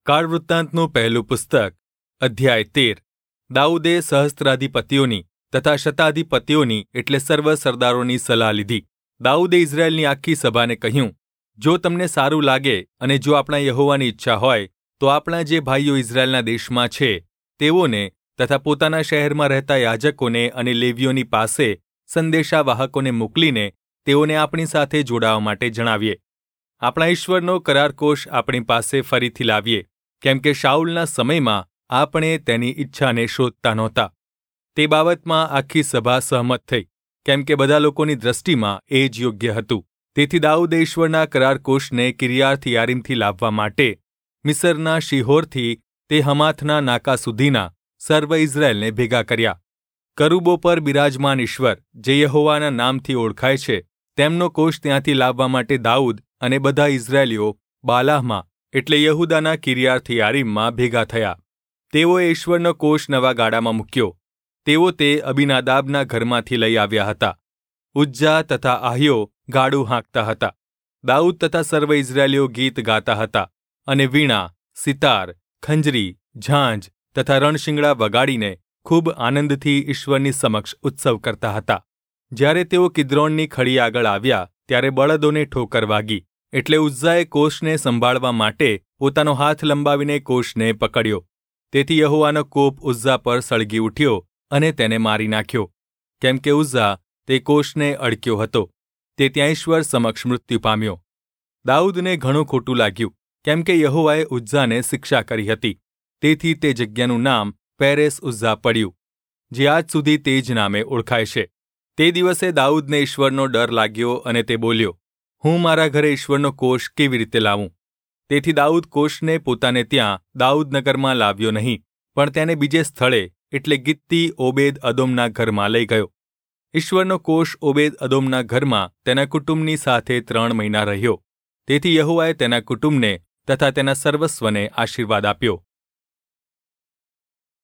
કાળવૃત્તાંતનું પહેલું પુસ્તક અધ્યાય 13 દાઉદે સહસ્ત્રાધિપતિઓની તથા શતાધિપતિઓની એટલે સર્વ સરદારોની સલાહ લીધી. દાઉદે ઇઝરાયેલની આખી સભાને કહ્યું, જો તમને સારું લાગે અને જો આપણા યહોવાની ઈચ્છા હોય તો આપણા જે ભાઈઓ ઇઝરાયેલના દેશમાં છે તેઓને તથા પોતાના શહેરમાં રહેતા યાજકોને અને લેવીઓની પાસે સંદેશાવાહકોને મોકલીને તેઓને આપણી સાથે જોડાવા માટે જણાવીએ. આપણા ઈશ્વરનો કરારકોશ આપણી પાસે ફરીથી લાવીએ, કેમ કે શાઉલના સમયમાં આપણે તેની ઈચ્છાને શોધતા નહોતા. તે બાબતમાં આખી સભા સહમત થઈ, કેમ કે બધા લોકોની દ્રષ્ટિમાં એ જ યોગ્ય હતું. તેથી દાઉદે ઈશ્વરના કરારકોશને કિર્યાથ યારીમથી લાવવા માટે મિસરના શિહોરથી તે હમાથના નાકા સુધીના સર્વ ઇઝરાયેલને ભેગા કર્યા. કરુબો પર બિરાજમાન ઈશ્વર, જે યહોવાના નામથી ઓળખાય છે, તેમનો કોષ ત્યાંથી લાવવા માટે દાઉદ અને બધા ઇઝરાયેલીઓ બાલાહમાં એટલે યહૂદાના કિર્યાથ યારીમમાં ભેગા થયા. તેઓએ ઈશ્વરનો કોષ નવા ગાડામાં મૂક્યો. તેઓ તે અબીનાદાબના ઘરમાંથી લઈ આવ્યા હતા. ઉજ્જા તથા આહ્યો ગાડું હાંકતા હતા. દાઉદ તથા સર્વ ઇઝરાયેલીઓ ગીત ગાતા હતા અને વીણા, સિતાર, ખંજરી, ઝાંઝ તથા રણશિંગડા વગાડીને ખૂબ આનંદથી ઈશ્વરની સમક્ષ ઉત્સવ કરતા હતા. જ્યારે તેઓ કિદ્રોનની ખડી આગળ આવ્યા ત્યારે બળદોને ઠોકર વાગી, એટલે ઉઝ્ઝાએ કોષને સંભાળવા માટે પોતાનો હાથ લંબાવીને કોષને પકડ્યો. તેથી યહોવાનો કોપ ઉઝ્ઝા પર સળગી ઉઠ્યો અને તેને મારી નાખ્યો, કેમ કે ઉઝ્ઝા તે કોષને અડક્યો હતો. તે ત્યાં ઈશ્વર સમક્ષ મૃત્યુ પામ્યો. દાઉદને ઘણું ખોટું લાગ્યું, કેમ કે યહોવાએ ઉઝ્ઝાને શિક્ષા કરી હતી. તેથી તે જગ્યાનું નામ પેરેસ ઉઝ્ઝા પડ્યું, જે આજ સુધી તે જ નામે ઓળખાય છે. તે દિવસે દાઉદને ઈશ્વરનો ડર લાગ્યો અને તે બોલ્યો, હું મારા ઘરે ઈશ્વરનો કોષ કેવી રીતે લાવું? તેથી દાઉદ કોષને પોતાને ત્યાં દાઉદનગરમાં લાવ્યો નહીં, પણ તેને બીજે સ્થળે એટલે ગિત્તી ઓબેદ અદોમના ઘરમાં લઈ ગયો. ઈશ્વરનો કોષ ઓબેદ અદોમના ઘરમાં તેના કુટુંબની સાથે 3 મહિના રહ્યો. તેથી યહોવાએ તેના કુટુંબને તથા તેના સર્વસ્વને આશીર્વાદ આપ્યો.